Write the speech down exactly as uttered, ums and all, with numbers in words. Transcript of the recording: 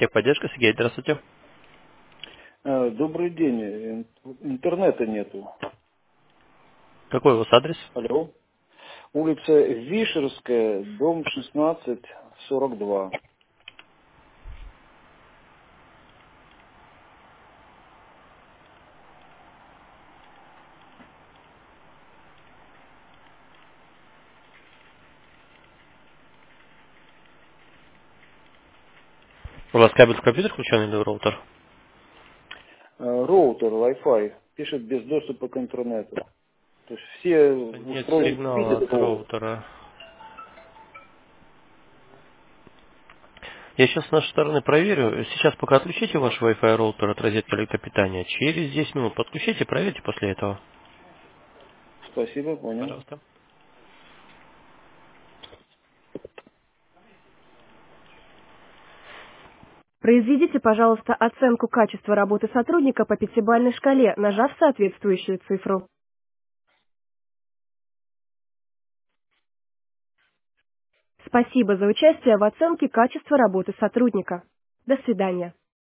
Техподдержка, Сергей, здравствуйте. Э, Добрый день. Ин- Интернета нету. Какой у вас адрес? Алло. Улица Вишерская, дом шестнадцать, сорок два. У вас кабель в компьютер включен или роутер? Э, Роутер, Wi-Fi. Пишет без доступа к интернету. То есть все Нет устройства сигнала видят от роутер. роутера. Я сейчас с нашей стороны проверю. Сейчас пока отключите ваш Wi-Fi роутер от розетки электропитания. Через десять минут подключите, проверьте после этого. Спасибо, понял. Пожалуйста. Произведите, пожалуйста, оценку качества работы сотрудника по пятибалльной шкале, нажав соответствующую цифру. Спасибо за участие в оценке качества работы сотрудника. До свидания.